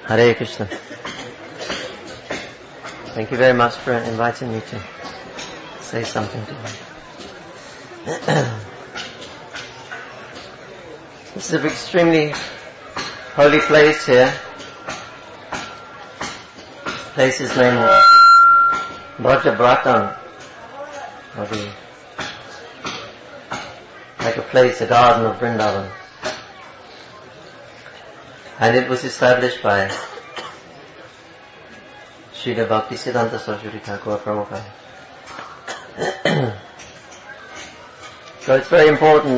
Hare Krishna. Thank you very much for inviting me to say something to you. This is an extremely holy place here. This place is named Brajabratan, like a place, a garden of Vrindavan. And it was established by Srila Bhaktisiddhanta Saraswati Thakur Prabhupada. So it's very important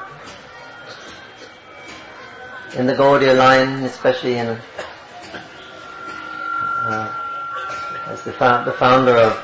in the Gaudiya line, especially as the founder of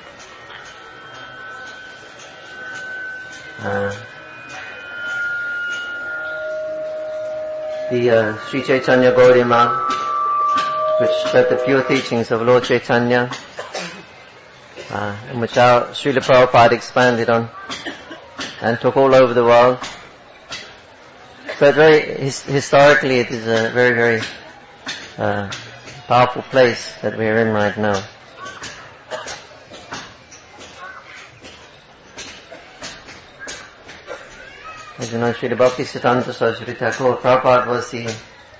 the Sri Chaitanya Gaudiya Math, which spread the pure teachings of Lord Chaitanya, and which our Srila Prabhupada expanded on and took all over the world. So historically it is a very, very powerful place that we are in right now. As you know, Srila Bhaktisiddhanta Saraswati Thakur Prabhupada was the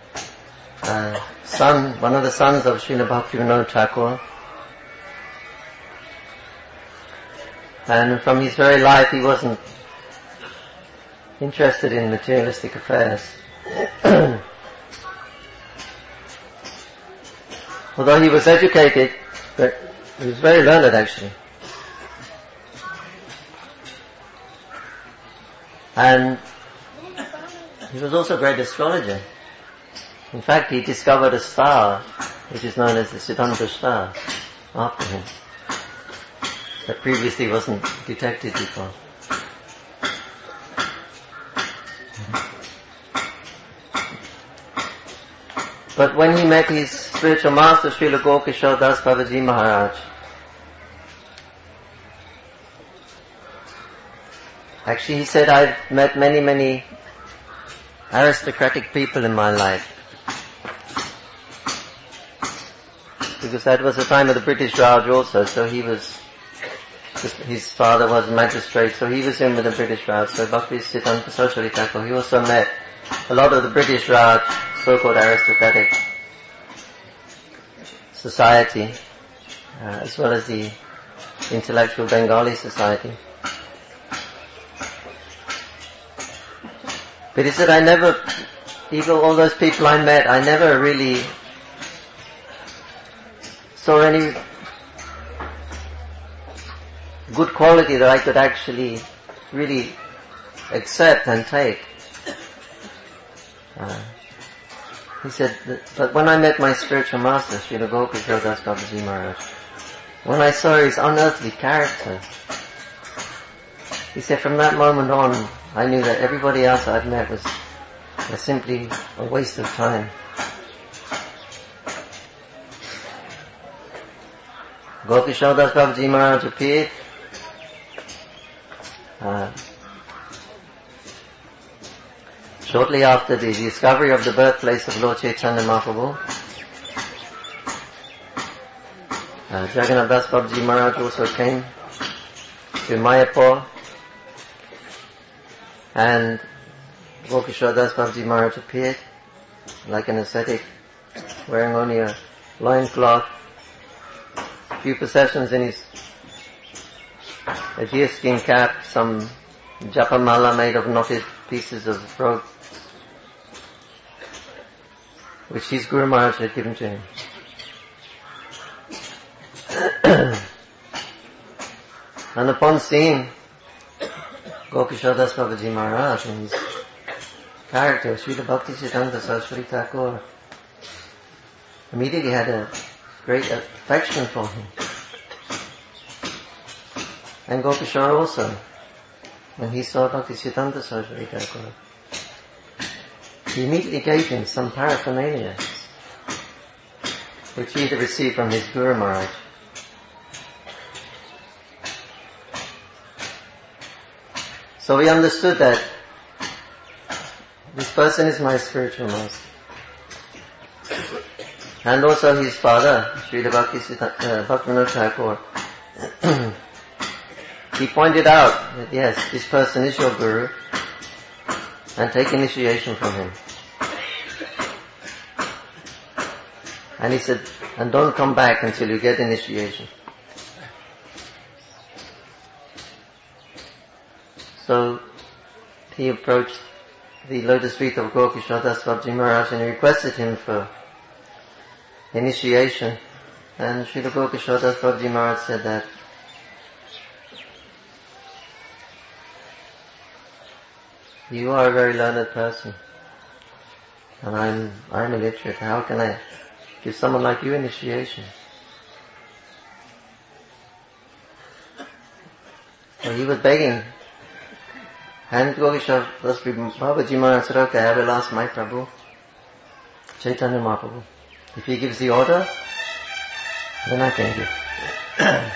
one of the sons of Srila Bhaktivinoda Thakur. And from his very life he wasn't interested in materialistic affairs. Although he was educated, but he was very learned actually. And he was also a great astrologer. In fact, he discovered a star which is known as the Siddhanta star after him, that previously wasn't detected before. But when he met his spiritual master, Srila Gaurkishore Das Babaji Maharaj, actually he said, I've met many, many aristocratic people in my life. Because that was the time of the British Raj also, so his father was a magistrate, so he was in with the British Raj. So Bhaktisiddhanta Saraswati Thakur, he also met a lot of the British Raj, so-called aristocratic society, as well as the intellectual Bengali society. But he said, even all those people I met, I never really saw any good quality that I could actually really accept and take. He said, but when I met my spiritual master, Srila Gaurkishore Das Babaji Maharaj, when I saw his unearthly character, he said, from that moment on, I knew that everybody else I'd met was simply a waste of time. Gaurkishore Das Babaji Maharaj appeared. Shortly after the discovery of the birthplace of Lord Chaitanya Mahaprabhu, Jagannath Das Babaji Maharaj also came to Mayapur, and Gaurkishore Das Babaji Maharaj appeared like an ascetic, wearing only a loincloth, a few possessions in a deerskin cap, some japamala made of knotted pieces of rope, which his Guru Maharaj had given to him. And upon seeing Gaurkishore Das Babaji Maharaj and his character, Srila Bhaktisiddhanta Saraswati Thakur immediately had a great affection for him. And Gaurkishore also, when he saw Bhaktisiddhanta Saraswati Thakur, he immediately gave him some paraphernalia, which he had received from his Guru Maharaj. So we understood that this person is my spiritual master. And also his father, Srila Bhaktivinoda Thakur, he pointed out that yes, this person is your guru, and take initiation from him. And he said, and don't come back until you get initiation. So he approached the lotus feet of Gaurkishore Das Babaji Maharaj and he requested him for initiation. And Srila Gaurkishore Das Babaji Maharaj said that you are a very learned person and I'm illiterate. How can I give someone like you initiation? So he was begging. And Gaurkishore Das Babaji Maharaj said, okay, I will ask my Prabhu, Chaitanya Mahaprabhu. If he gives the order, then I can give.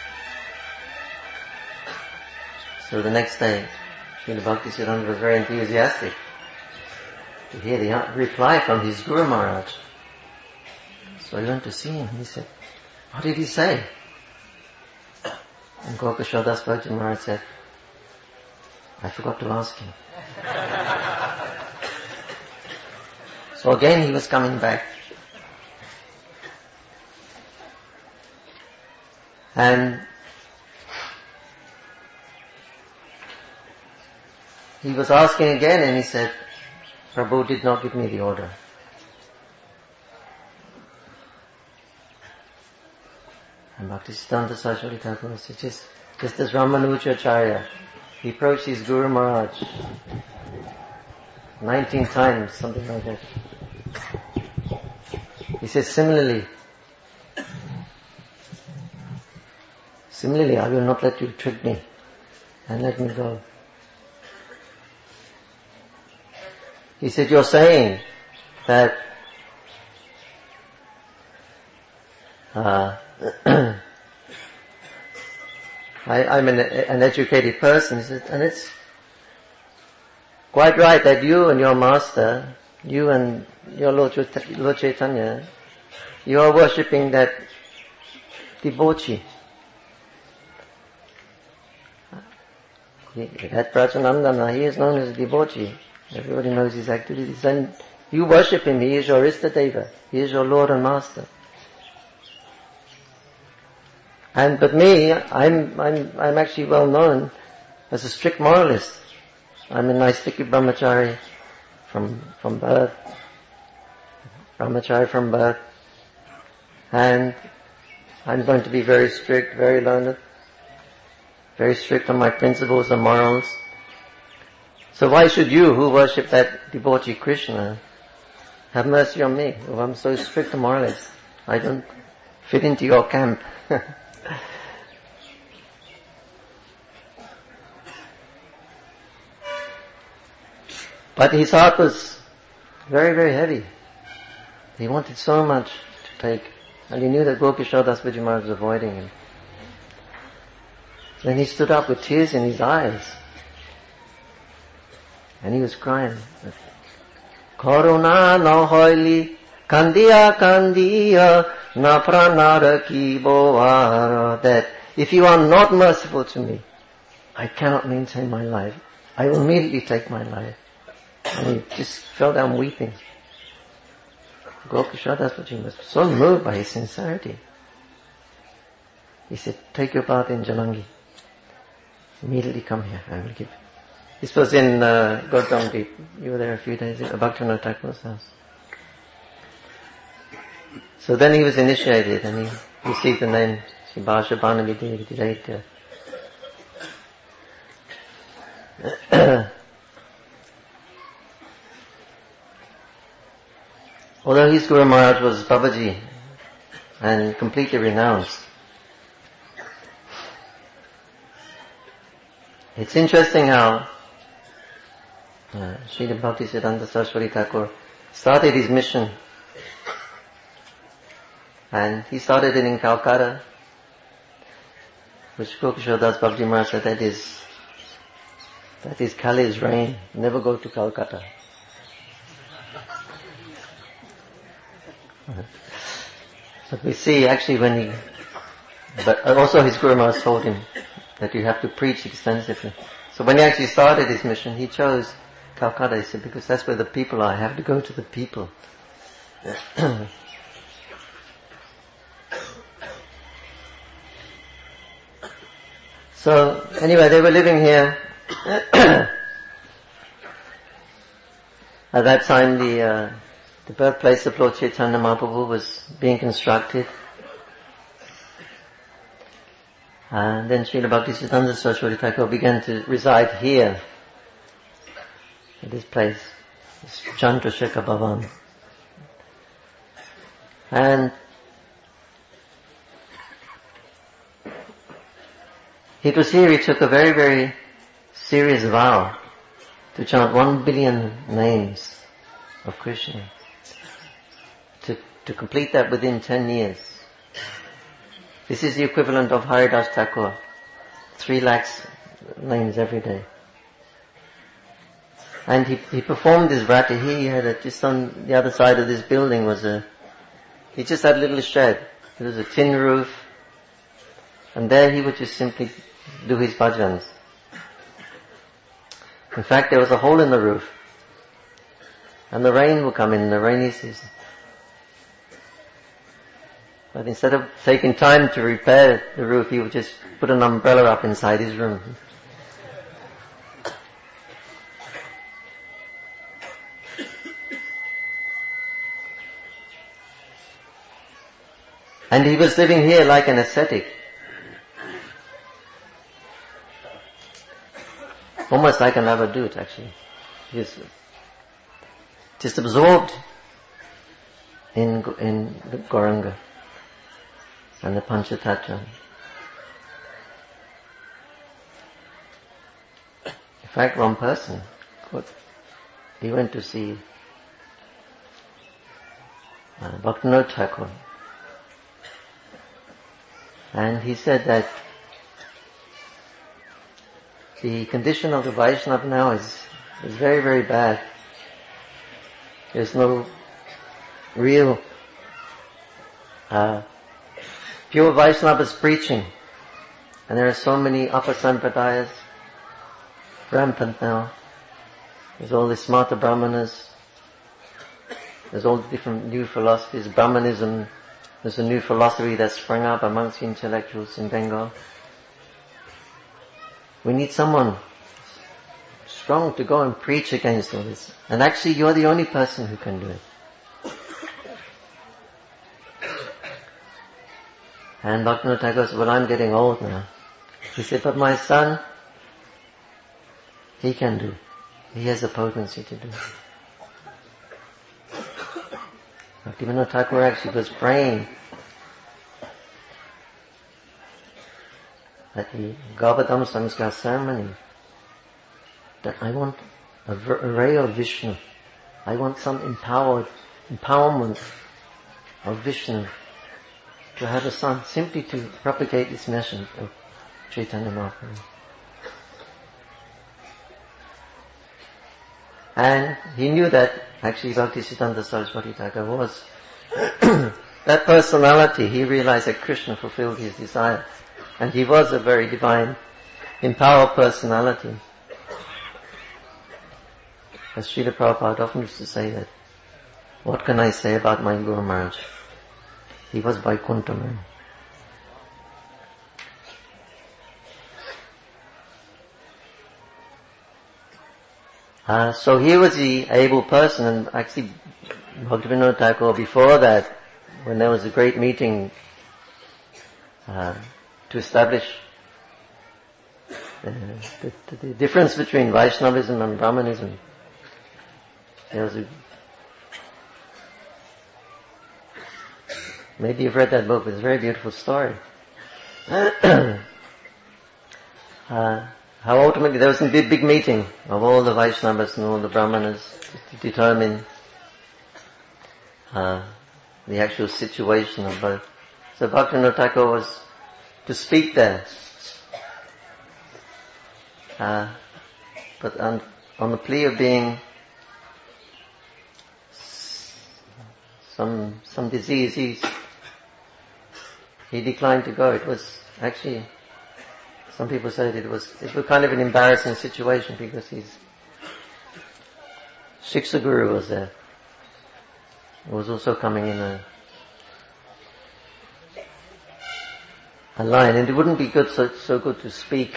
So the next day, Srila Bhaktisiddhanta was very enthusiastic to hear the reply from his Guru Maharaj. So he went to see him. He said, what did he say? And Gaurkishore Das Babaji Maharaj said, I forgot to ask him. So again he was coming back. And he was asking again and he said, Prabhu did not give me the order. And Bhaktisiddhanta Saraswati Thakur said, just as Ramanujacharya, he approached his Guru Maharaj 19 times, something like that. He says, similarly, I will not let you trick me and let me go. He said, you're saying that I'm an educated person. He said, and it's quite right that you and your master, you and your Lord Chaitanya, you are worshipping that debauchee. That Prajanandana, he is known as a debauchee. Everybody knows his activities. And you worship him, he is your Istadeva, he is your Lord and Master. But me, I'm actually well known as a strict moralist. I'm a Naistika Brahmachari from birth. Brahmachari from birth. And I'm going to be very strict, very learned, very strict on my principles and morals. So why should you, who worship that debauchee Krishna, have mercy on me? Oh, I'm so strict a moralist. I don't fit into your camp. But his heart was very, very heavy. He wanted so much to take. And he knew that Gaurkishore Das Babaji Maharaj was avoiding him. Then he stood up with tears in his eyes. And he was crying. Karuna na hoili kandiya na pranara ki boara. That if you are not merciful to me, I cannot maintain my life. I will immediately take my life. And he just fell down weeping. Gaurkishore Das Babaji was so moved by his sincerity. He said, take your bath in Jalangi. Immediately come here, I will give. This was in Gurdwara Deep. You were there a few days ago, Bhaktivinoda Thakur's house. So then he was initiated and he received the name Sribhasha Bhanavidya. Although his Guru Maharaj was Babaji and completely renounced, it's interesting how Srila Bhaktisiddhanta Saraswati Thakur started his mission, and he started it in Calcutta, which Gaurkishore Das Babaji Maharaj said that is Kali's reign. Never go to Calcutta. But we see actually but also his Guru Maharaj told him that you have to preach extensively. So when he actually started his mission, he chose Calcutta, he said, because that's where the people are. I have to go to the people. So anyway, they were living here. At that time, the birthplace of Lord Chaitanya Mahaprabhu was being constructed. And then Srila Bhaktisiddhanta Saraswati Thakur began to reside here, at this place, this Chandrasekhar Bhavan. And it was here he took a very, very serious vow to chant 1 billion names of Krishna. To complete that within 10 years. This is the equivalent of Haridas Thakur, 3 lakhs names every day. And he performed this vrata. He had just on the other side of this building he just had a little shed. It was a tin roof. And there he would just simply do his bhajans. In fact, there was a hole in the roof. And the rain would come in the rainy season. But instead of taking time to repair the roof, he would just put an umbrella up inside his room. And he was living here like an ascetic. Almost like an avadut, actually. He was just absorbed in the Gauranga and the Panchatattva. In fact, one person, he went to see Bhaktivinoda Thakur, and he said that the condition of the Vaishnava now is very, very bad. There's no real pure Vaishnavas preaching. And there are so many upper sampradayas rampant now. There's all the smarta brahmanas. There's all the different new philosophies. Brahmanism, there's a new philosophy that's sprung up amongst the intellectuals in Bengal. We need someone strong to go and preach against all this. And actually you're the only person who can do it. And Bhaktivinoda Thakur said, well, I'm getting old now. He said, but my son, he can do it. He has the potency to do it. Bhaktivinoda Thakur actually was praying at the Garbhadam Samskar ceremony that I want a ray of Vishnu. I want some empowerment of Vishnu to have a son, simply to propagate this message of Chaitanya Mahaprabhu. And he knew that actually Bhaktisiddhanta Saraswati Thakur was that personality. He realized that Krishna fulfilled his desire. And he was a very divine, empowered personality. As Srila Prabhupada often used to say that, what can I say about my Guru Maharaj? He was Vaikuntha man. So he was the able person, and actually Bhaktivinoda Thakur, before that, when there was a great meeting to establish the difference between Vaishnavism and Brahmanism, there was maybe you've read that book, it's a very beautiful story. How ultimately there was a big meeting of all the Vaishnavas and all the Brahmanas to determine the actual situation of both. So Bhaktivinoda Thakur was to speak there. But on the plea of being some disease. He declined to go. It was actually, some people said it was kind of an embarrassing situation because Shiksha Guru was there. He was also coming in a line, and it wouldn't be good so good to speak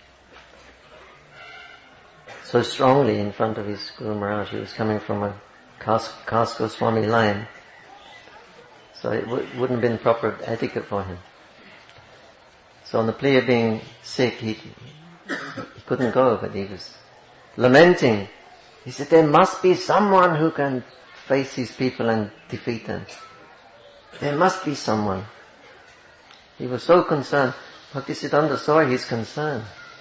so strongly in front of his Guru Maharaj. He was coming from a caste Goswami line, so it wouldn't have been proper etiquette for him. So on the plea of being sick, he couldn't go, but he was lamenting. He said, there must be someone who can face these people and defeat them. There must be someone. He was so concerned. Bhaktisiddhanta saw his concern.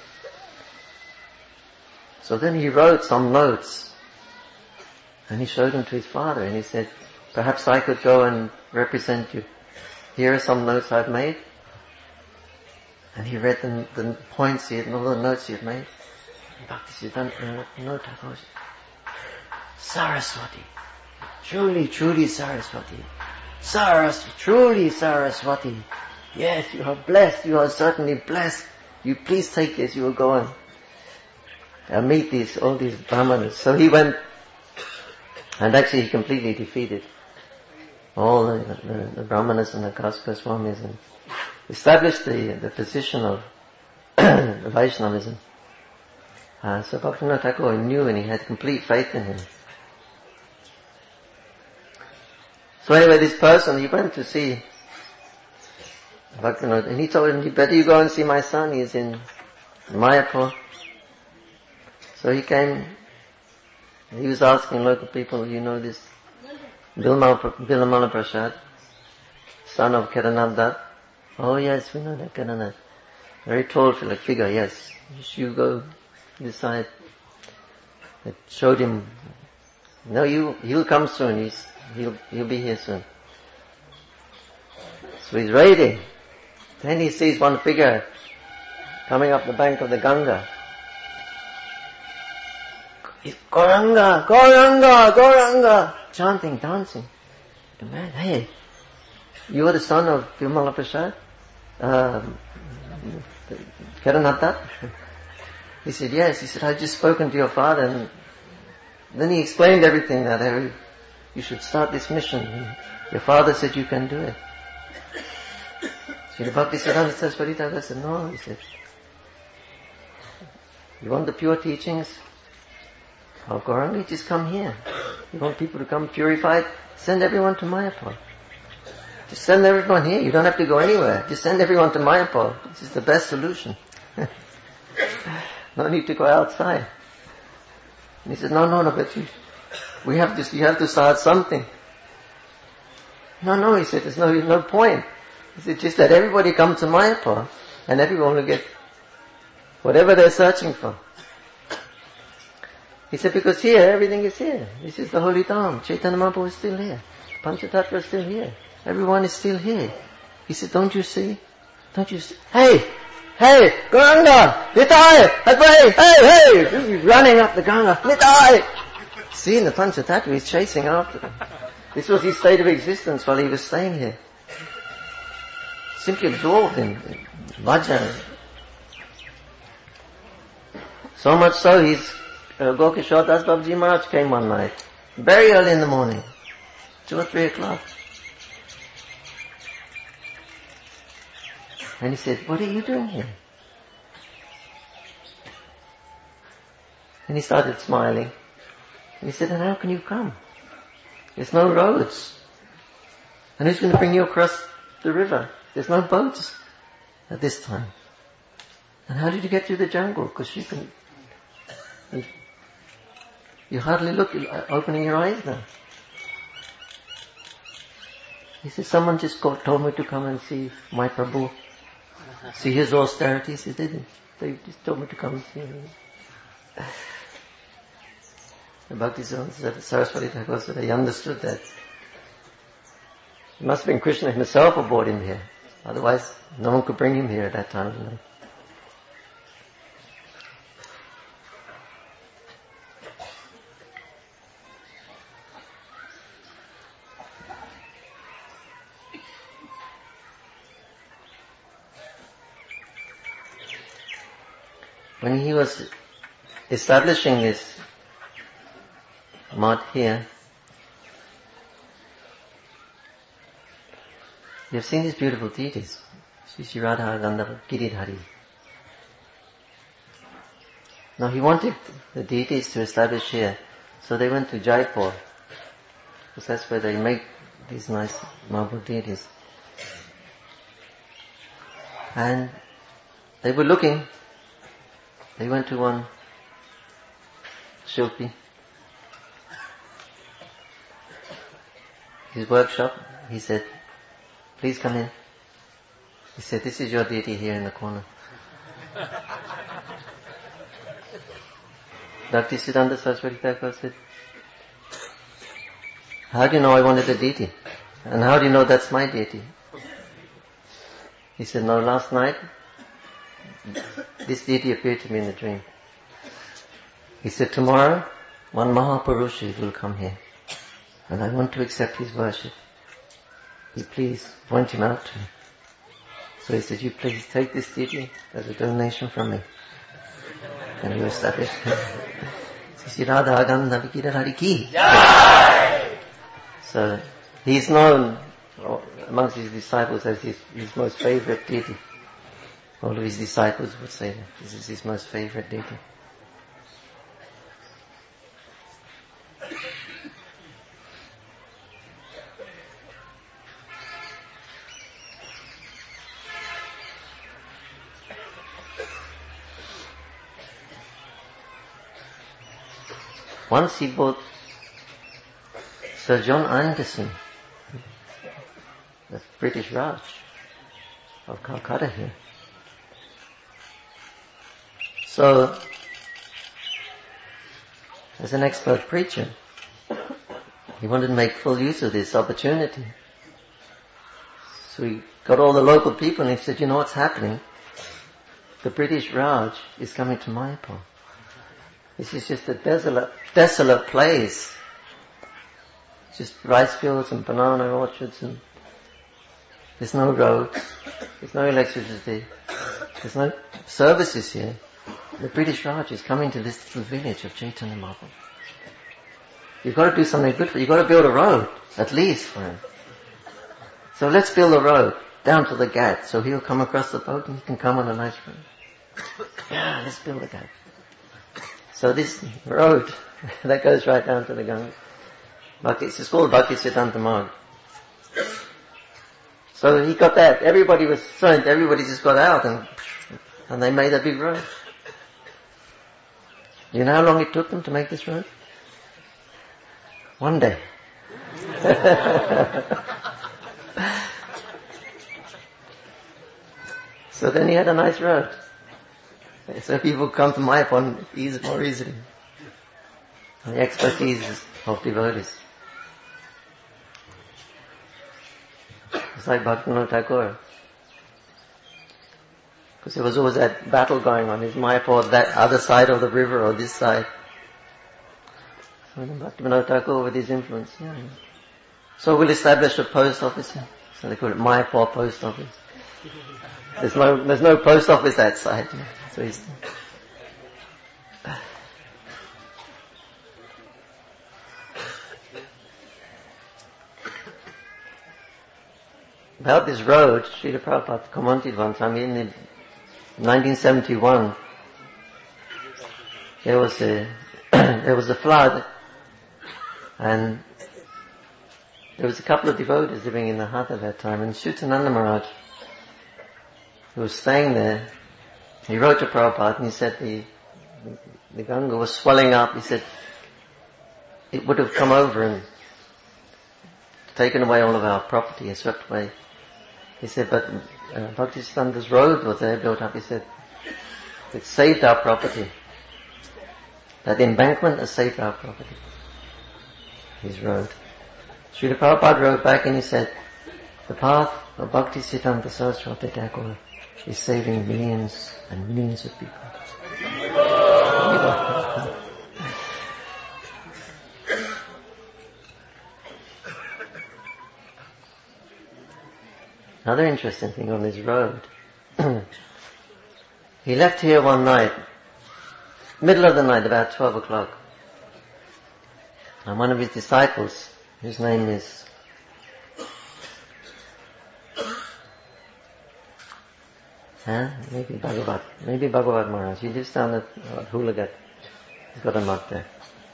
So then he wrote some notes and he showed them to his father and he said, perhaps I could go and represent you. Here are some notes I've made. And he read the points he had, all the notes he had made. And Bhaktisiddhanta noted, Saraswati. Truly, truly Saraswati. Saraswati, truly Saraswati. Yes, you are blessed. You are certainly blessed. You please take this. You will go and meet all these brahmanas. So he went, and actually he completely defeated all the brahmanas and the Goswamis and established the position of the Vaishnavism. So Bhaktivinoda Thakur knew and he had complete faith in him. So anyway, this person, he went to see Bhaktivinoda, and he told him, better you go and see my son, he is in Mayapur. So he came, he was asking local people, you know this Bilamala Prasad, son of Kedarnath Dutt? Oh yes, we know that Kedarnath. Very tall figure, yes. You go this side. I showed him, no, he'll come soon, he'll be here soon. So he's waiting. Then he sees one figure coming up the bank of the Ganga. He's Gauranga, Gauranga, Gauranga, chanting, dancing. The man, hey, you are the son of Vimala Prasad? Kedarnath Dutt? He said, yes. He said, I've just spoken to your father. And then he explained everything, that you should start this mission. Your father said you can do it. Srila Bhaktisiddhanta Saraswati Thakur said, no, he said, you want the pure teachings of Gauranga? Just come here. You want people to come purified? Send everyone to Mayapur. Just send everyone here. You don't have to go anywhere. Just send everyone to Mayapur. This is the best solution. No need to go outside. And he said, no, but you have to start something. No, he said, there's no point. He said, just let everybody come to Mayapur and everyone will get whatever they're searching for. He said, because here, everything is here. This is the holy Dham. Chaitanya Mahaprabhu is still here. Panchatattva is still here. Everyone is still here. He said, don't you see? Hey, Gauranga, Nitai, hey, he's running up the Ganga, Nitai. See, in the Panchatattva, he's chasing after them. This was his state of existence while he was staying here. Simply absorbed in bhajan. So much so, Gokishore Das Babaji Maharaj came one night, very early in the morning, 2 or 3 o'clock. And he said, what are you doing here? And he started smiling. And he said, and how can you come? There's no roads. And who's going to bring you across the river? There's no boats at this time. And how did you get through the jungle? Because you hardly look, opening your eyes now. He said, someone just told me to come and see my Prabhu. See his austerities. He didn't. They just told me to come and see him. The Bhaktisiddhanta Saraswati Thakur said he understood that. It must have been Krishna himself who brought him here. Otherwise, no one could bring him here at that time of night. when he was establishing this mud here, you've seen these beautiful deities. Sri Sri Radha Gandhava Giridhari. Now he wanted the deities to establish here, so they went to Jaipur, because that's where they make these nice marble deities. And they were looking. They went to one Shilpi, his workshop. He said, "Please come in." He said, "This is your deity here in the corner." Bhaktisiddhanta Saraswati Thakur said, "How do you know I wanted a deity? And how do you know that's my deity?" He said, "No, last night, this deity appeared to me in a dream." He said, "Tomorrow, one Mahapurushi will come here, and I want to accept his worship. You please point him out to me." So he said, "You please take this deity as a donation from me." And you establish Sri Radha Gandhava Giridhari ki. So he's known amongst his disciples as his most favorite deity. All of his disciples would say that this is his most favorite deity. Once he bought Sir John Anderson, the British Raj of Calcutta here. So, as an expert preacher, he wanted to make full use of this opportunity. So he got all the local people and he said, "You know what's happening? The British Raj is coming to Mayapur. This is just a desolate place. Just rice fields and banana orchards, and there's no roads, there's no electricity, there's no services here. The British Raj is coming to this little village of Chaitanya Mahaprabhu. You've got to do something good for him. You've got to build a road, at least for him. So let's build a road down to the Ghat, so he'll come across the boat and he can come on a nice road. Yeah, let's build a Ghat. So this road that goes right down to the Ganga, it's called Bhaktisiddhanta Marg. So he got that. Everybody was sent. Everybody just got out and they made a big road. You know how long it took them to make this road? One day. So then he had a nice road. So people come to Mayapur more easily. And the expertise of devotees. It's like Bhaktivinoda Thakur. Because there was always that battle going on. Is Mayapur that other side of the river or this side? So then Bhaktivinoda Thakur with his influence. Yeah. So we'll establish a post office here. So they call it Mayapur Post Office. There's no post office that side. So he's about this road, Srila Prabhupada commented one time in 1971. There was a flood, and there was a couple of devotees living in the hut at that time, and Sutananda Maharaj, who was staying there, he wrote to Prabhupada and he said the Ganga was swelling up. He said it would have come over and taken away all of our property and swept away. He said, but Bhaktisiddhanta's road was there built up. He said, it saved our property. That embankment has saved our property. His road. Srila Prabhupada wrote back and he said, the path of Bhaktisiddhanta Saraswati Thakur is saving millions and millions of people. Another interesting thing on this road, he left here one night Middle of the night, about 12 o'clock. And one of his disciples, whose name is maybe Bhagavat Maharaj. He lives down at Hulagat. He's got a mug there.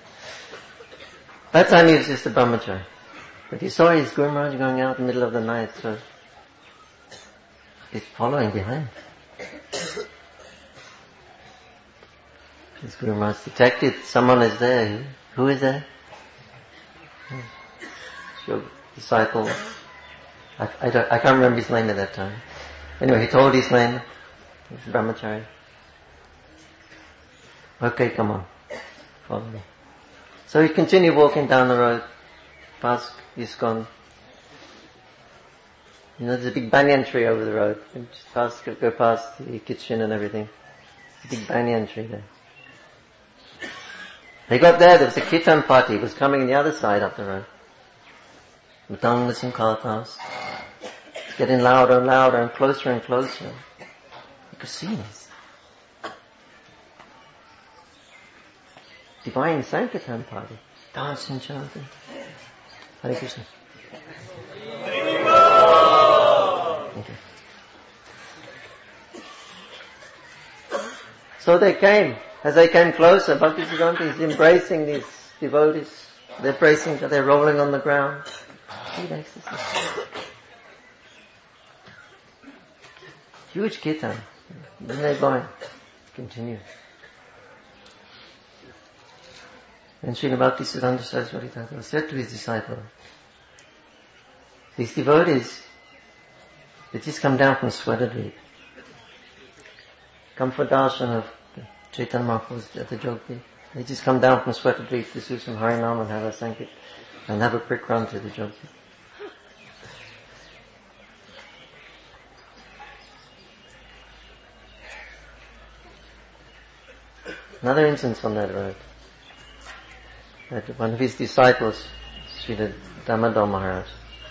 That time he was just a brahmachari. But he saw his Guru Maharaj going out in the middle of the night, so he's following behind. His Guru Maharaj detected someone is there. Who is there? It's your disciple. I can't remember his name at that time. Anyway, he told his name. He's brahmachari. Okay, come on. Follow me. So he continued walking down the road, past ISKCON. You know, there's a big banyan tree over the road. And just go past the kitchen and everything. There's a big banyan tree there. They got there was a kirtan party. It was coming on the other side up the road. Mridangas and kartals. It's getting louder and louder and closer. You could see this. Divine Sankirtan party. Dancing, chanting. Hare Krishna. Okay. So they came. As they came closer, Bhaktisiddhanta is embracing these devotees. They're embracing, they're rolling on the ground. Huge kirtan. Then they're going. Continue. And Srila Bhaktisiddhanta Saraswati Thakur said to his disciple, these devotees, they just come down from Sweatadweep. Come for darshan of Chaitanya Mahaprabhu at the Jogdeep. They just come down from Sweatadweep to do some Harinam and have a Sankit and have a quick run to the Jogdeep. Another instance on that road. That one of his disciples, Srila Damodar Maharaj,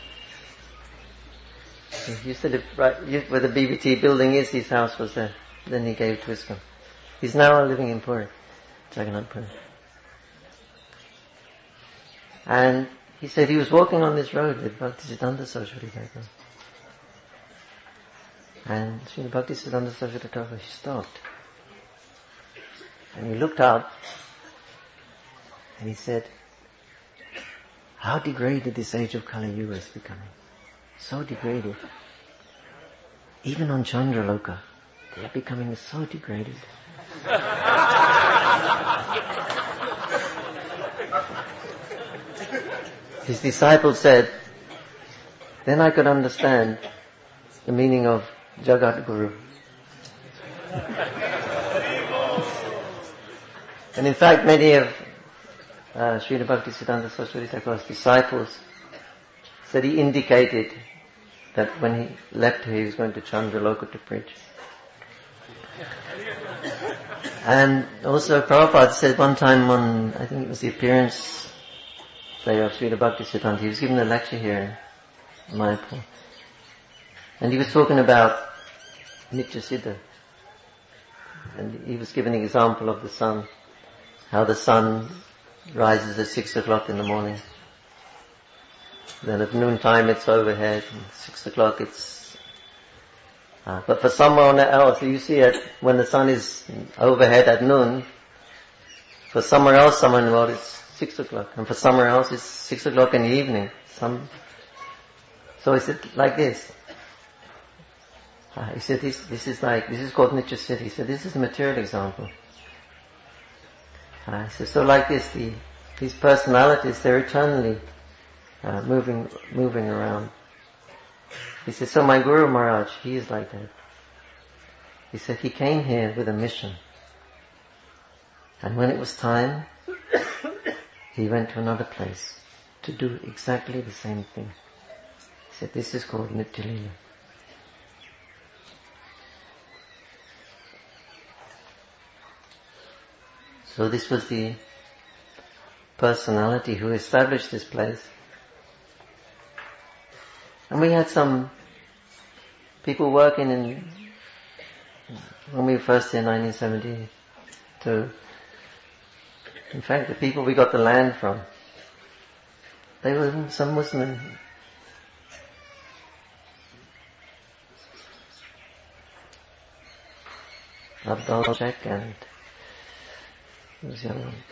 he used to live right where the BBT building is, his house was there. Then he gave to ISKCON. He's now living in Puri, Jagannath Puri. And he said he was walking on this road with Bhaktisiddhanta Saraswati Thakur. And Srila Bhaktisiddhanta Saraswati Thakur, he stopped. And he looked up and he said, how degraded this age of Kali Yuga is becoming. So degraded. Even on Chandraloka, they are becoming so degraded. His disciple said, then I could understand the meaning of Jagat Guru. And in fact, many of Srila Bhaktisiddhanta Saraswati Thakur's disciples said he indicated that when he left here, he was going to Chandraloka to preach. And also Prabhupada said one time on, I think it was the appearance day of Srila Bhaktisiddhanta, he was giving a lecture here in Mayapur. And he was talking about Nitya Siddha. And he was giving an example of the sun. How the sun rises at 6 o'clock in the morning. Then at noontime it's overhead, and 6 o'clock it's... but for someone else, you see it when the sun is overhead at noon, for somewhere else, somewhere in the world, it's 6 o'clock. And for somewhere else, it's 6 o'clock in the evening. So he said, like this. He said, this is called Nitya Siddha. He said, this is a material example. He said, so like this, these personalities, they're eternally moving around. He said, so my Guru Maharaj, he is like that. He said, he came here with a mission. And when it was time, he went to another place to do exactly the same thing. He said, this is called Nitya Leela. So this was the personality who established this place. And we had some people working when we were first here in 1972, In fact, the people we got the land from, they were some Muslim. Abdul Sheikh and who was the other one?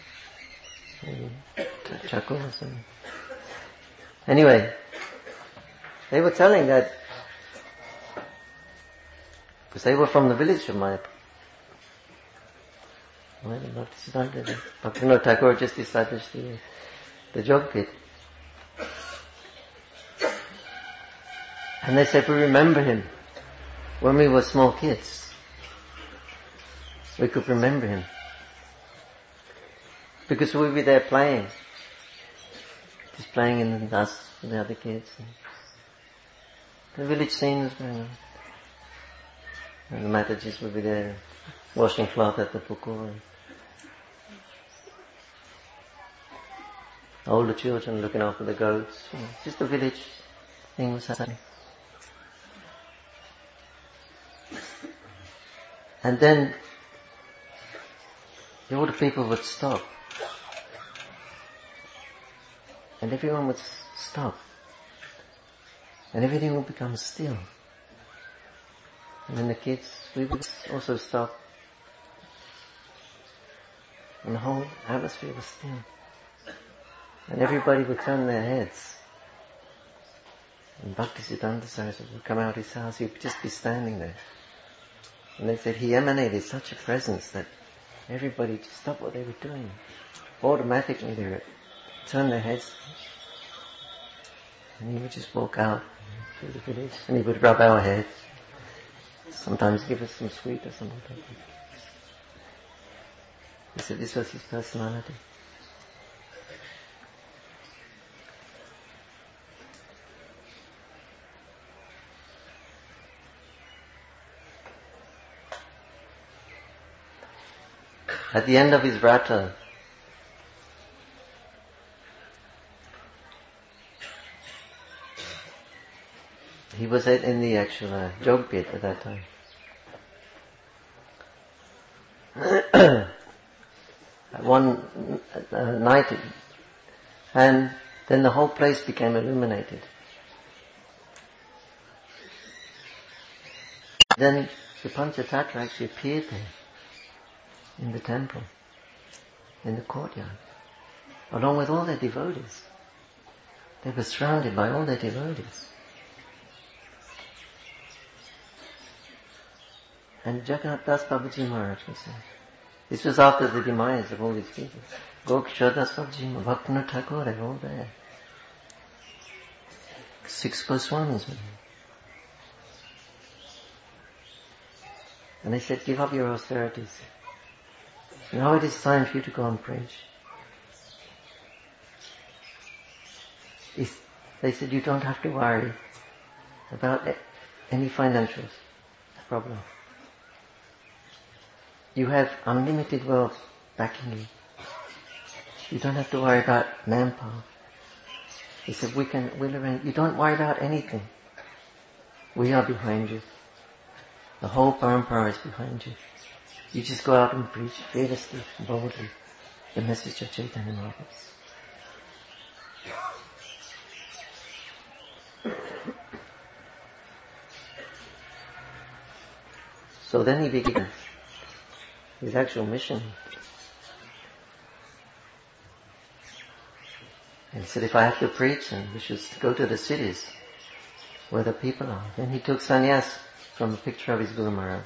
Chaco or something. Anyway, they were telling that, because they were from the village of Mayapur. Bhaktivinoda Thakur just established the Jog Pit. And they said, we remember him. When we were small kids, we could remember him. Because we'd be there playing. Just playing in the dust with the other kids. The village scene was going on. And the Matajis would be there washing cloth at the pukur. Older children looking after the goats. Just a village thing was happening. And then the older people would stop. And everyone would stop. And everything would become still. And then the kids, we would also stop. And the whole atmosphere was still. And everybody would turn their heads. And Bhaktisiddhanta Saraswati would come out of his house, he would just be standing there. And they said he emanated such a presence that everybody just stopped what they were doing. Automatically they would turn their heads. And he would just walk out through the village. And he would rub our heads. Sometimes give us some sweet or something like that. He said this was his personality. At the end of his vrata, he was in the actual Jog Pit at that time. One night, and then the whole place became illuminated. Then the Panchatattva actually appeared there, in the temple, in the courtyard, along with all their devotees. They were surrounded by all their devotees. And Jagannath Das Babaji Maharaj was there. This was after the demise of all these people. Gokishore Das Babaji Maharaj, Bhaktivinoda Thakur, they were all there. 6 Goswamis were there. And they said, give up your austerities. Now it is time for you to go and preach. They said, you don't have to worry about any financial problem. You have unlimited wealth backing you. You don't have to worry about manpower. He said, we'll arrange. You don't worry about anything. We are behind you. The whole parampara is behind you. You just go out and preach fearlessly, boldly, the message of Chaitanya Mahaprabhu. So then he began his actual mission. And he said, if I have to preach, then we should go to the cities where the people are. Then he took sannyas from a picture of his Guru Maharaj.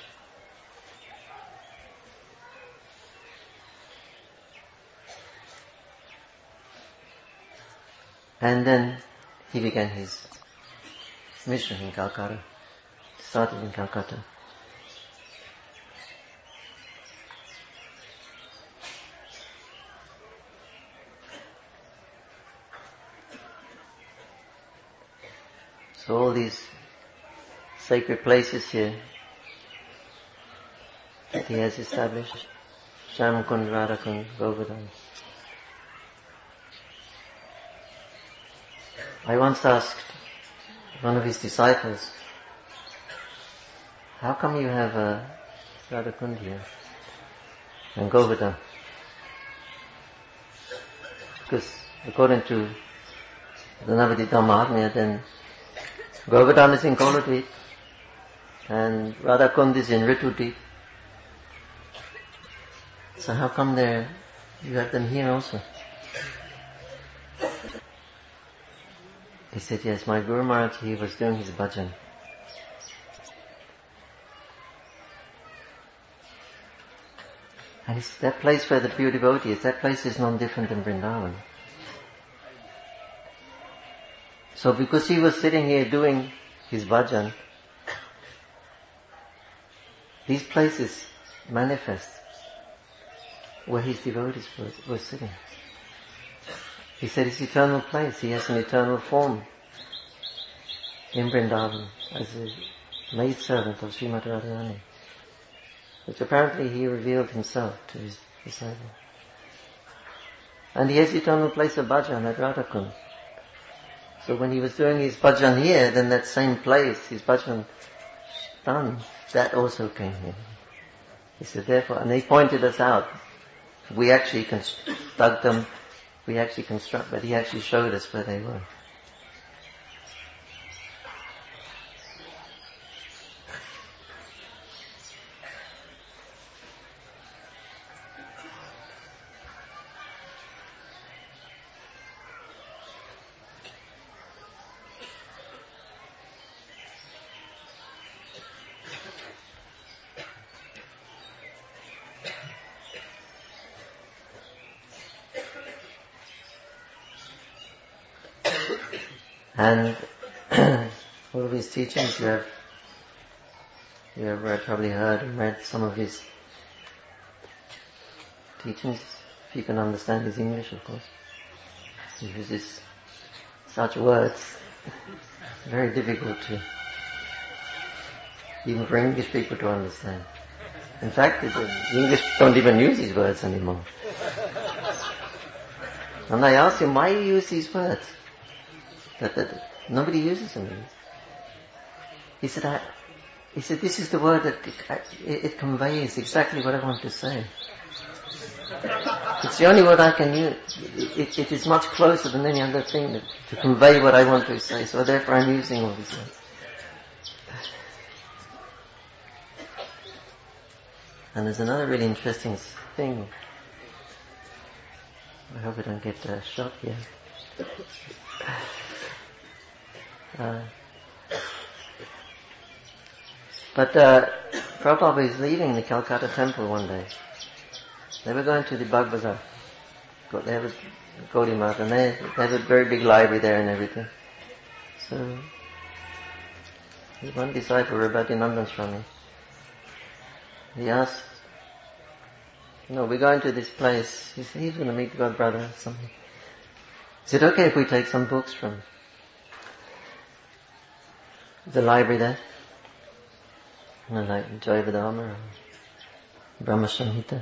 And then he began his mission in Calcutta. Started in Calcutta. So all these sacred places here that he has established, Shyamkund, Radhakund, Govardhan. I once asked one of his disciples, how come you have Radhakund here and Govardhan? Because according to the Navadip Dhamma, then Govardhan is in Koladweep and Radhakund is in Ritudweep. So how come you have them here also? He said, yes, my Guru Maharaj, he was doing his bhajan. And that place where the pure devotee is, that place is non different than Vrindavan. So because he was sitting here doing his bhajan, these places manifest where his devotees were sitting. He said it's eternal place. He has an eternal form in Vrindavan as a maidservant of Srimati Radharani, which apparently he revealed himself to his disciple. And he has eternal place of bhajan at Radhakund. So when he was doing his bhajan here, then that same place, his bhajan done, that also came here. He said therefore, and he pointed us out, we actually dug them, we actually construct, but he actually showed us where they were. And all of his teachings, you have probably heard and read some of his teachings, if you can understand his English, of course. He uses such words, very difficult to, even for English people to understand. In fact, the English don't even use these words anymore. And I asked him, why do you use these words? That nobody uses them. He said, this is the word that it conveys exactly what I want to say. It's the only word I can use. It is much closer than any other thing to convey what I want to say. So therefore I'm using all these words. And there's another really interesting thing. I hope I don't get shot here. But Prabhupada was leaving the Calcutta temple one day. They were going to the Bagh Bazaar. They have a Gaudiya Math, and they have a very big library there and everything. So, one disciple, Rabbi Nandan Swami, he asked, we're going to this place. He said, he's going to meet God brother or something. Is it okay if we take some books from the library there? Like Jayavadama or Brahma Samhita.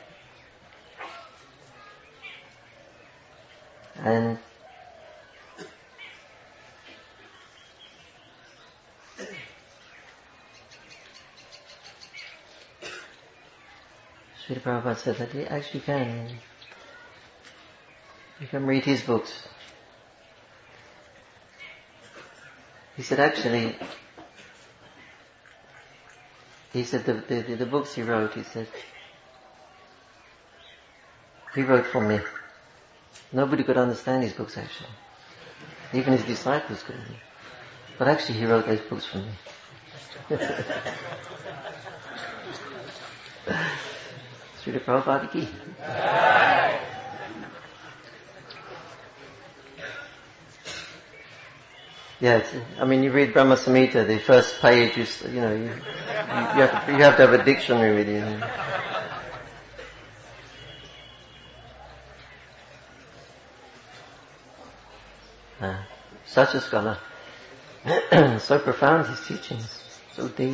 And Srila Prabhupada said that you actually can. You can read his books. He said actually, the books he wrote, he said, he wrote for me. Nobody could understand his books actually. Even his disciples couldn't. But actually he wrote those books for me. Srila Prabhupada ki. Yeah, you read Brahma Samhita, the first page is, you have to have a dictionary with you. Such a scholar. So profound his teachings, so deep.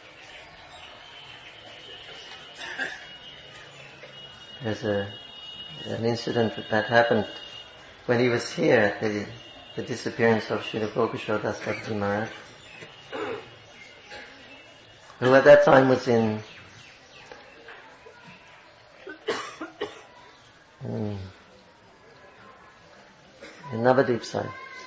There's a an incident that happened when he was here at the disappearance of Srila Gokishore Das Babaji Maharaj, who at that time was in Navadvip side,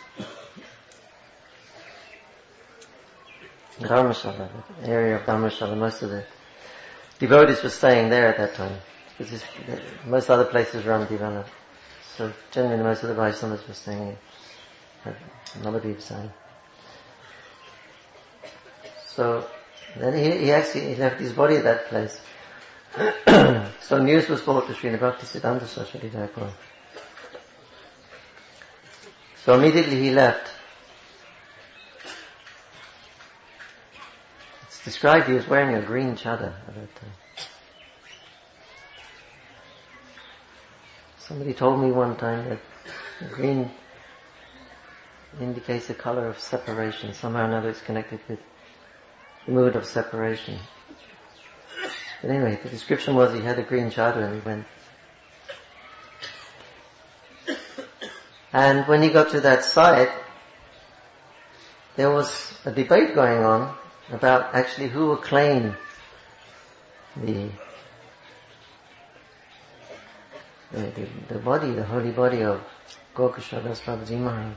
Dharmashala, the area of Dharmashala. Most of the devotees were staying there at that time, because most other places were undeveloped. So generally most of the Vaishnavas were staying at Navadvip side. So then he left his body at that place. So news was brought to Srila Bhaktisiddhanta Saraswati Thakur. So immediately he left. It's described he was wearing a green chadar at that time. Somebody told me one time that green indicates the color of separation. Somehow or another it's connected with the mood of separation. But anyway, the description was he had a green chadar and he went. And when he got to that site, there was a debate going on about actually who would claim the body, the holy body of Gokishore Das Babaji Maharaj.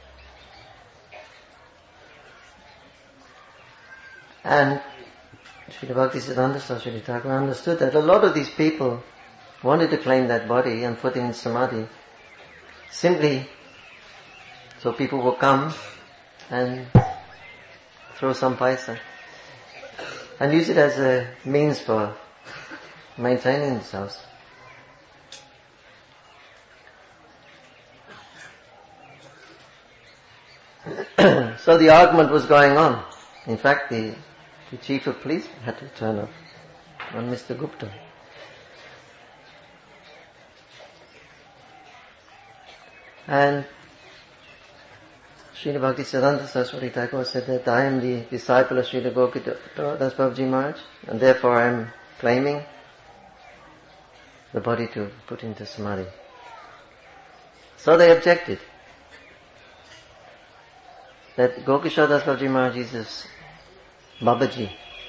And Srila Bhaktisiddhanta Saraswati Thakur understood that a lot of these people wanted to claim that body and put it in samadhi simply so people will come and throw some paisa and use it as a means for maintaining themselves. So the argument was going on. In fact, the chief of police had to turn up, one Mr. Gupta. And Srila Bhaktisiddhanta Saraswati Thakur said that I am the disciple of Srila Gokishore Das Babaji Maharaj, and therefore I am claiming the body to put into samadhi. So they objected that Gokishore Das Babaji Maharaj is Babaji,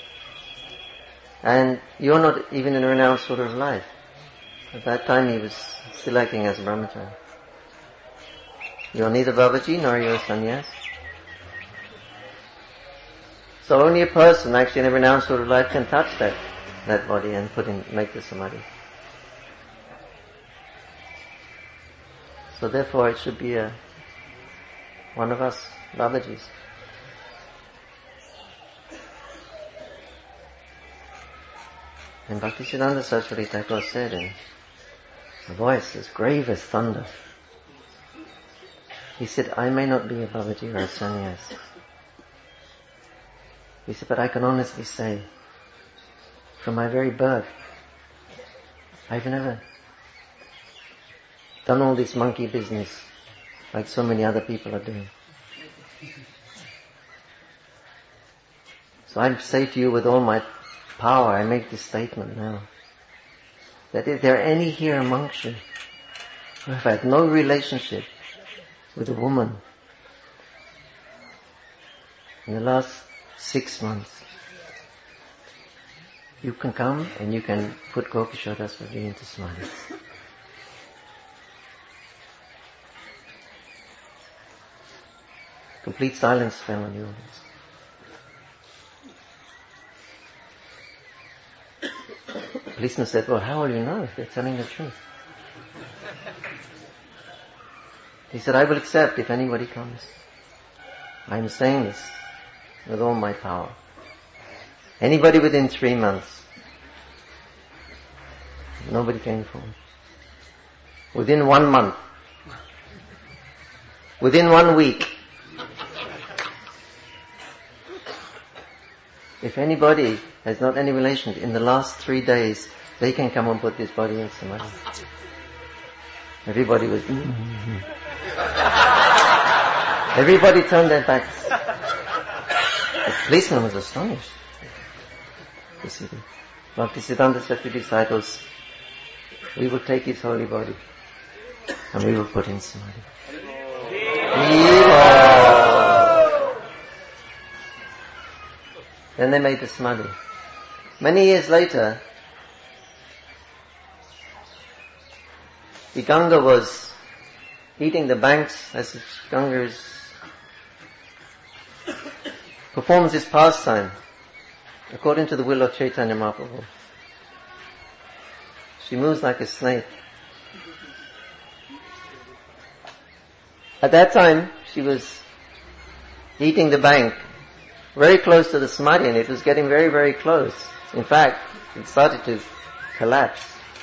and you're not even in a renounced order of life. At that time he was still acting as a brahmachari. You're neither Babaji nor you're a sannyas. So only a person actually in a renounced order of life can touch that body and make the samadhi. So therefore it should be one of us, Babajis. And Bhaktisiddhanta Saraswati Thakur said in a voice as grave as thunder, he said, I may not be a Babaji or a sannyas. He said, but I can honestly say, from my very birth, I've never done all this monkey business like so many other people are doing. So I say to you with all my power, I make this statement now, that if there are any here amongst you who have had no relationship with a woman in the last 6 months, you can come and you can put Gokishore Das Babaji into samadhi. Complete silence fell on the audience. The policeman said, well, how will you know if they're telling the truth? He said, I will accept if anybody comes. I am saying this with all my power. Anybody within 3 months. Nobody came forward. Within 1 month. Within 1 week. If anybody has not any relation, in the last 3 days, they can come and put this body in samadhi. Everybody was... Everybody turned their backs. The policeman was astonished. You see, Bhaktisiddhanta Saraswati disciples We will take his holy body and we will put in samadhi. Then they made the samadhi. Many years later, the Ganga was eating the banks as Ganga performs this pastime according to the will of Chaitanya Mahaprabhu. She moves like a snake. At that time, she was eating the bank very close to the samadhi, and it was getting very, very close. In fact, it started to collapse.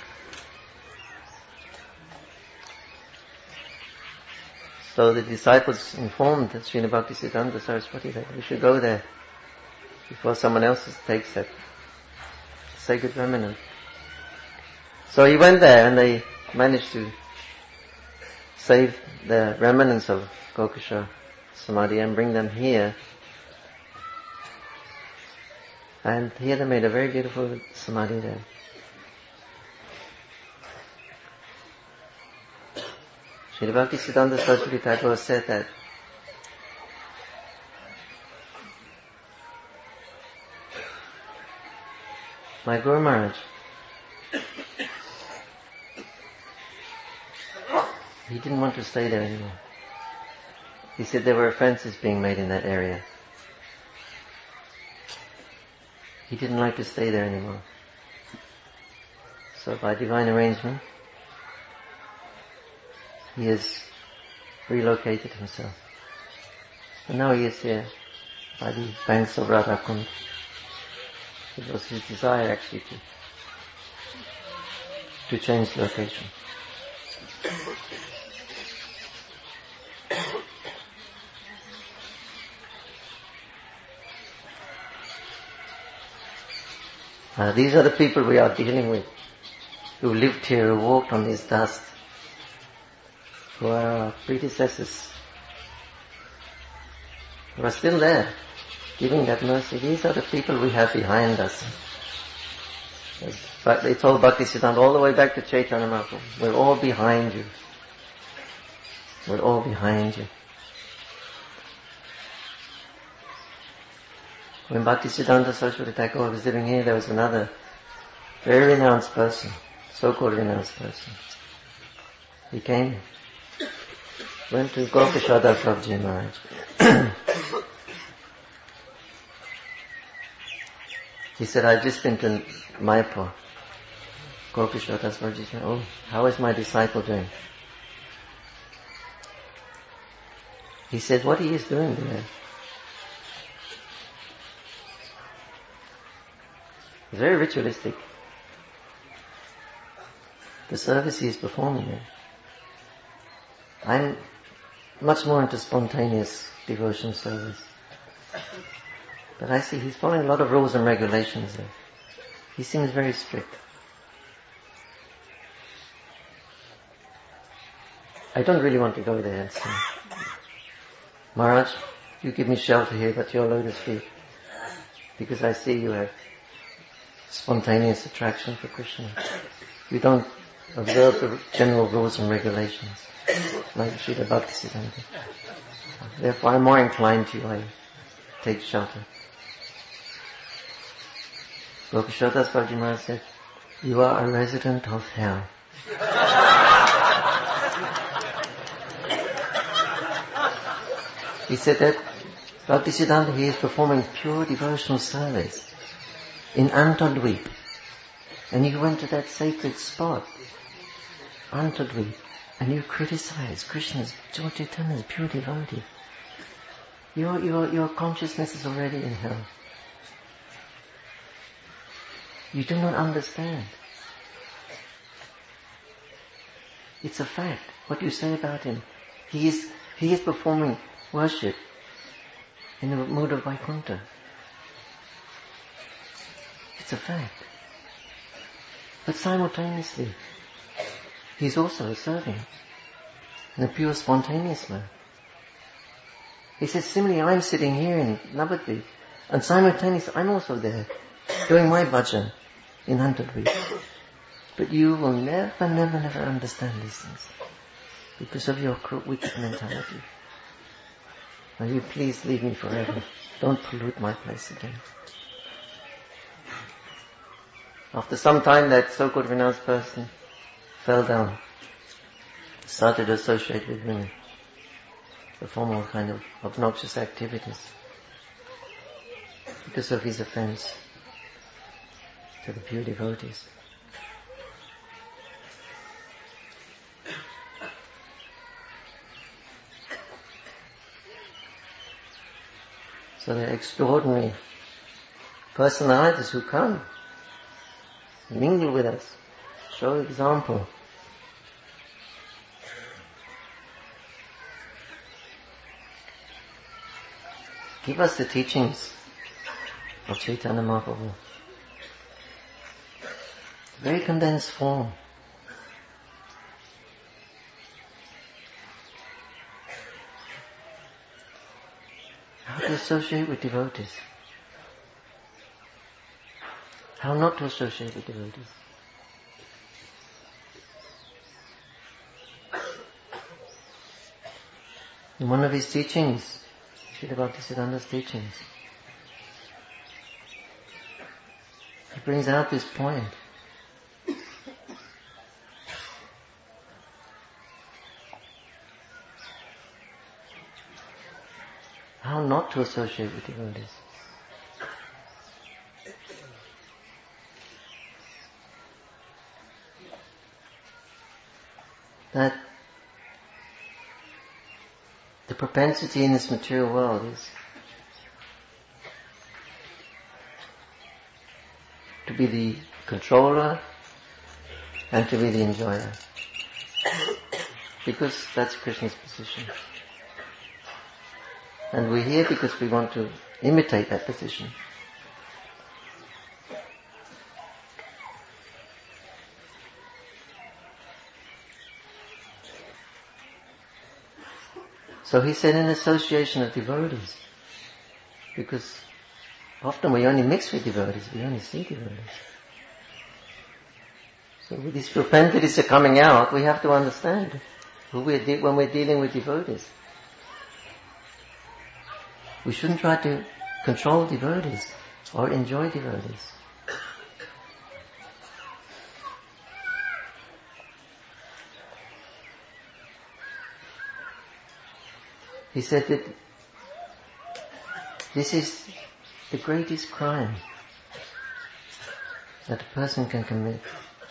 So the disciples informed Srila Bhaktisiddhanta Saraswati that we should go there before someone else takes that sacred remnant. So he went there and they managed to save the remnants of Gokasha Samadhi and bring them here. And here they made a very beautiful Samadhi there. Srila Bhaktisiddhanta Saraswati Thakur said that my Guru Maharaj, he didn't want to stay there anymore. He said there were offences being made in that area. He didn't like to stay there anymore. So by divine arrangement, he has relocated himself. And now he is here by the banks of Radhakund. It was his desire actually to change location. These are the people we are dealing with, who lived here, who walked on this dust, who are our predecessors, who are still there, giving that mercy. These are the people we have behind us. But they told Bhaktisiddhanta all the way back to Chaitanya Mahaprabhu, we're all behind you. We're all behind you. When Bhaktisiddhanta Saraswati Thakur was living here, there was another very renounced person, so-called renounced person. He came, went to Gokasha Prabhuji Maharaj. He said, I've just been to Mayapur. Gokasha Prabhuji said, oh, how is my disciple doing? He said, what he is doing there? It's very ritualistic. The service he is performing there. I'm much more into spontaneous devotion service. But I see he's following a lot of rules and regulations there. He seems very strict. I don't really want to go there and say, Maharaj, you give me shelter here, but your lotus feet. Because I see you have spontaneous attraction for Krishna. You don't observe the general rules and regulations like Srila Bhaktisiddhanta. Therefore I'm more inclined to you. I take shelter. Gokasha Prabhuji Maharaj said, you are a resident of hell. He said that Bhaktisiddhanta, he is performing pure devotional service in Antardweep. And you went to that sacred spot, Antardweep, and you criticize Krishna's, Lord Chaitanya's pure devotee. Your consciousness is already in hell. You do not understand. It's a fact. What you say about him, he is performing worship in the mood of Vaikuntha. It's a fact. But simultaneously, he's also serving in a pure spontaneous mode. He says, similarly, I'm sitting here in Navadvip, and simultaneously I'm also there, doing my bhajan in Antardweep. But you will never, never, never understand these things because of your wicked mentality. Now you please leave me forever. Don't pollute my place again. After some time, that so-called renounced person fell down, started to associate with women, perform all kind of obnoxious activities because of his offense to the pure devotees. So they're extraordinary personalities who come, mingle with us, show example. Give us the teachings of Chaitanya Mahaprabhu. Very condensed form. How to associate with devotees. How not to associate with devotees. In one of his teachings, Srila Bhaktisiddhanta's teachings, he brings out this point. How not to associate with devotees. That the propensity in this material world is to be the controller and to be the enjoyer. Because that's Krishna's position. And we're here because we want to imitate that position. So he said in association of devotees, because often we only mix with devotees, we only see devotees. So with these propensities are coming out, we have to understand who when we're dealing with devotees. We shouldn't try to control devotees or enjoy devotees. He said that this is the greatest crime that a person can commit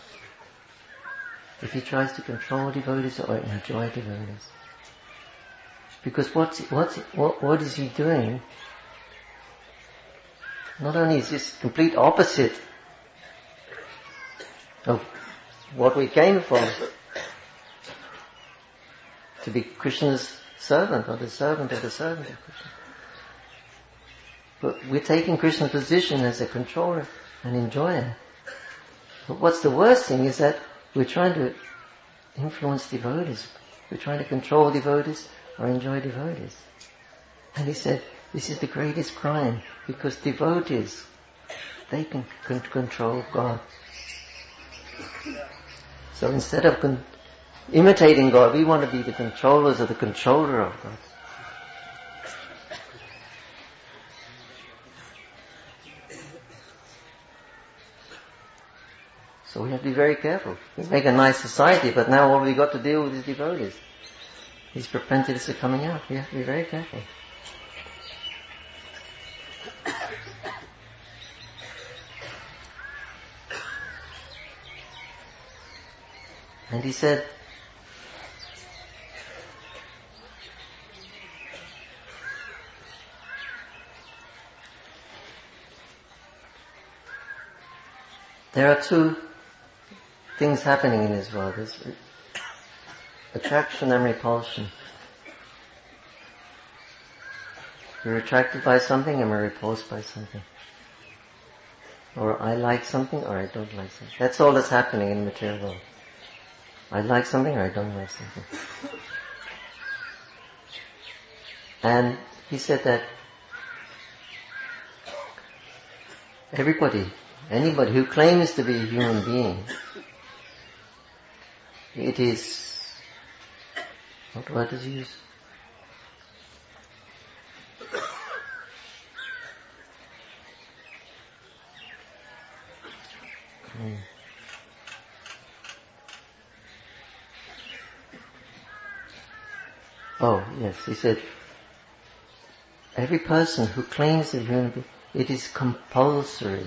if he tries to control devotees or enjoy devotees. Because what is he doing? Not only is this complete opposite of what we came for, to be Krishna's servant, or the servant of Krishna. But we're taking Krishna's position as a controller and enjoyer. But what's the worst thing is that we're trying to influence devotees. We're trying to control devotees or enjoy devotees. And he said, this is the greatest crime, because devotees, they can control God. So instead of imitating God, we want to be the controllers of the controller of God. So we have to be very careful. We make a nice society, but now all we've got to deal with is devotees. These propensities are coming out. We have to be very careful. And he said, there are two things happening in this world. There's attraction and repulsion. We're attracted by something and we're repulsed by something. Or I like something or I don't like something. That's all that's happening in the material world. I like something or I don't like something. And he said that anybody who claims to be a human being it is, what word does he use? Oh, yes, he said, every person who claims that human being, it is compulsory.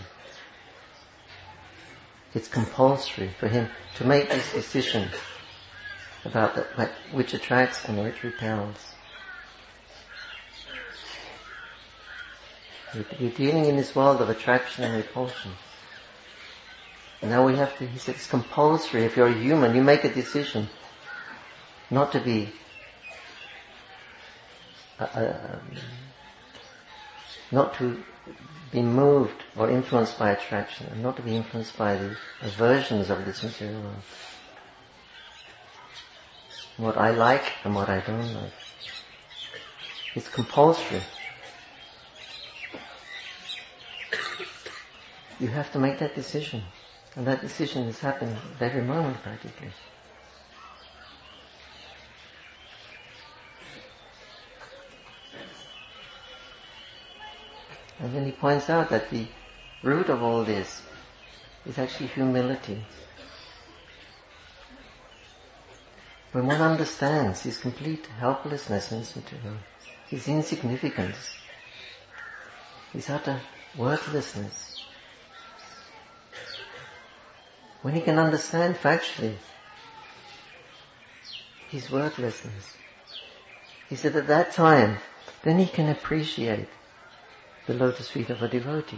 It's compulsory for him to make this decision about which attracts and which repels. We're dealing in this world of attraction and repulsion. And now we have to, he said, it's compulsory. If you're a human, you make a decision not to be not to be moved or influenced by attraction, and not to be influenced by the aversions of this material world. What I like and what I don't like. It's compulsory. You have to make that decision. And that decision is happening at every moment practically. And then he points out that the root of all this is actually humility. When one understands his complete helplessness in this material, his insignificance, his utter worthlessness, when he can understand factually his worthlessness, he said at that time, then he can appreciate the lotus feet of a devotee.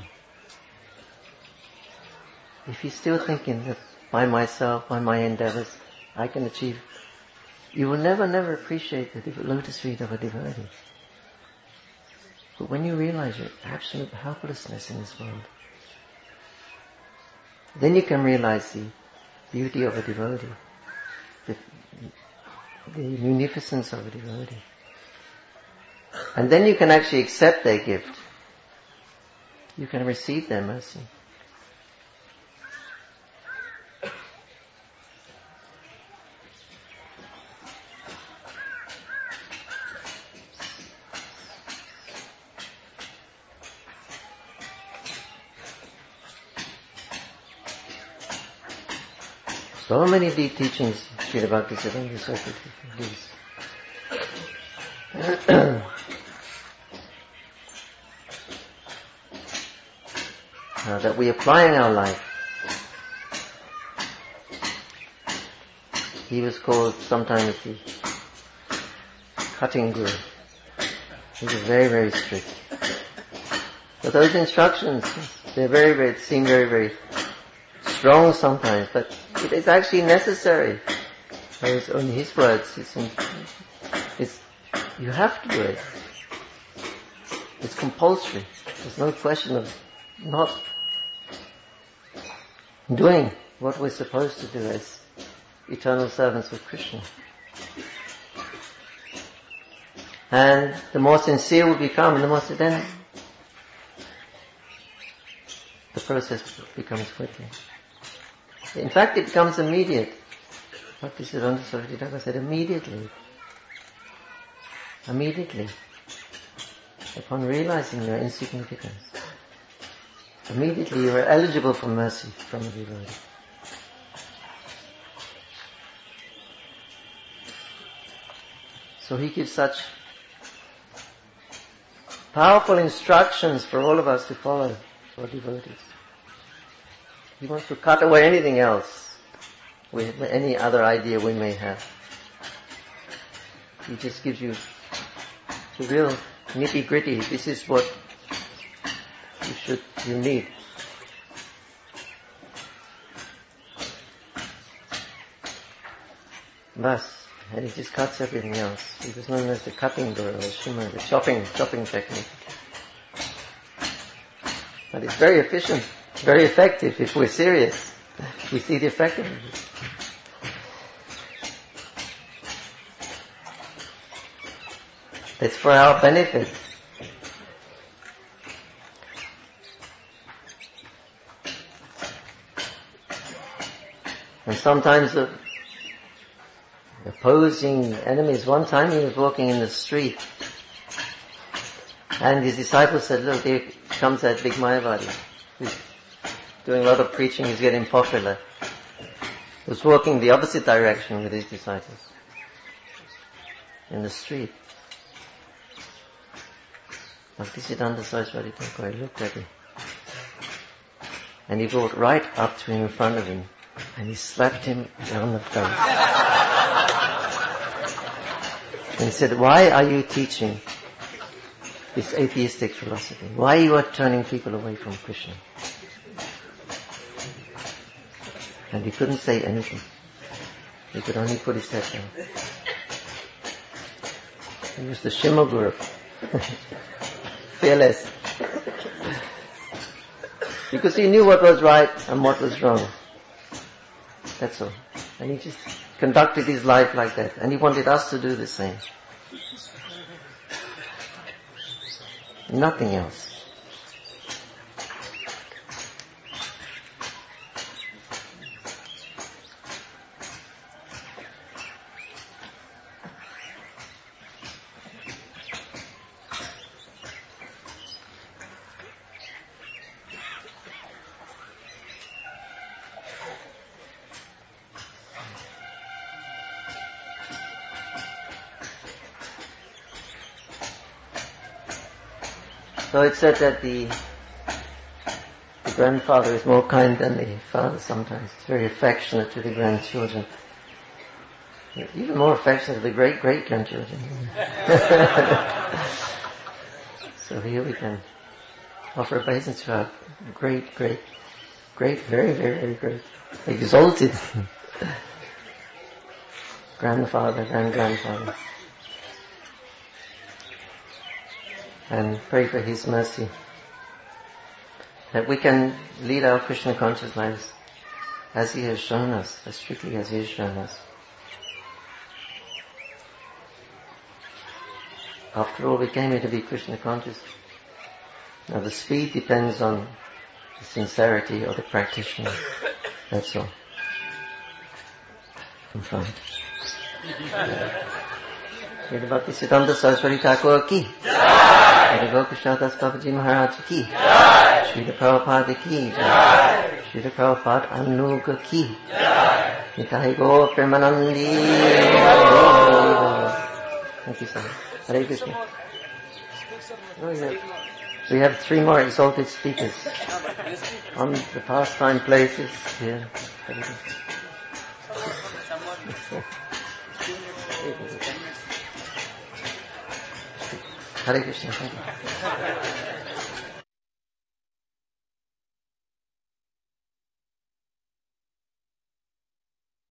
If he's still thinking that by myself, by my endeavors, I can achieve, you will never appreciate the lotus feet of a devotee. But when you realize your absolute helplessness in this world, then you can realize the beauty of a devotee, the munificence of a devotee. And then you can actually accept their gift. You can receive their mercy. So many deep teachings Srila Bhaktisiddhanta Saraswati gives. That we apply in our life. He was called sometimes the cutting guru. He was very, very strict. But those instructions, they seem very, very strong sometimes, but it is actually necessary. In his words, you have to do it. It's compulsory. There's no question of not doing what we're supposed to do as eternal servants of Krishna. And the more sincere we become, then the process becomes quicker. In fact, it becomes immediate. Bhaktisiddhanta Saraswati Thakur said immediately, upon realizing your insignificance, immediately you are eligible for mercy from the devotee. So he gives such powerful instructions for all of us to follow for devotees. He wants to cut away anything else, with any other idea we may have. He just gives you the real nitty-gritty. This is what you need. Bas. And he just cuts everything else. He was known as the cutting guru, or Shima, the chopping technique. But it's very efficient, very effective if we're serious. We see the effect of it. It's for our benefit. And sometimes opposing enemies. One time he was walking in the street and his disciples said, look, here comes that big Mayavadi. He's doing a lot of preaching, he's getting popular. He was walking the opposite direction with his disciples in the street. Bhaktisiddhanta Saraswati Thakur looked at him and he walked right up to him in front of him and he slapped him on the face and he said, why are you teaching this atheistic philosophy? Why you are turning people away from Krishna? And he couldn't say anything. He could only put his head down. He was the Shima Guru. Fearless. Because he knew what was right and what was wrong. That's all. And he just conducted his life like that. And he wanted us to do the same. Nothing else. So it's said that the grandfather is more kind than the father sometimes. He's very affectionate to the grandchildren. Even more affectionate to the great-great-grandchildren. So here we can offer obeisance to our great, very, very great, exalted grandfather, grand-grandfather. And pray for his mercy, that we can lead our Krishna conscious lives as he has shown us, as strictly as he has shown us. After all, we came here to be Krishna conscious. Now the speed depends on the sincerity of the practitioner. That's all. From front. Srila Bhaktisiddhanta Saraswati Thakur ki. Srila Gopishnath Das Babaji Maharaj ki. Srila Prabhupada ki. Srila Prabhupada Anuga ki. Nitai Gaur Premanandi. Thank you so much. Hare Krishna. We have 3 more exalted speakers on the pastime places here. Hare Krishna. Thank you.